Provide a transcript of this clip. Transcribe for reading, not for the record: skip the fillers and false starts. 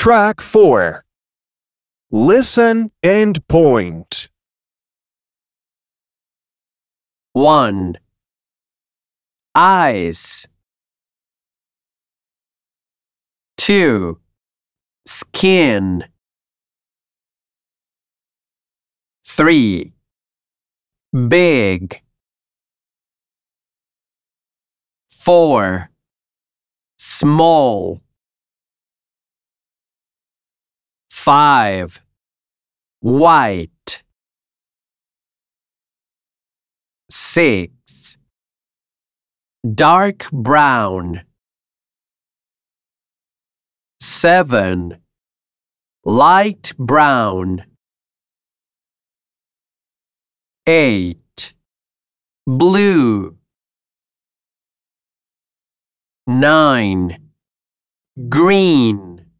Track 4. Listen and point. 1. Eyes. 2. Skin. 3. Big. 4. Small. 5. White. 6. Dark brown. 7. Light brown. 8. Blue. 9. Green.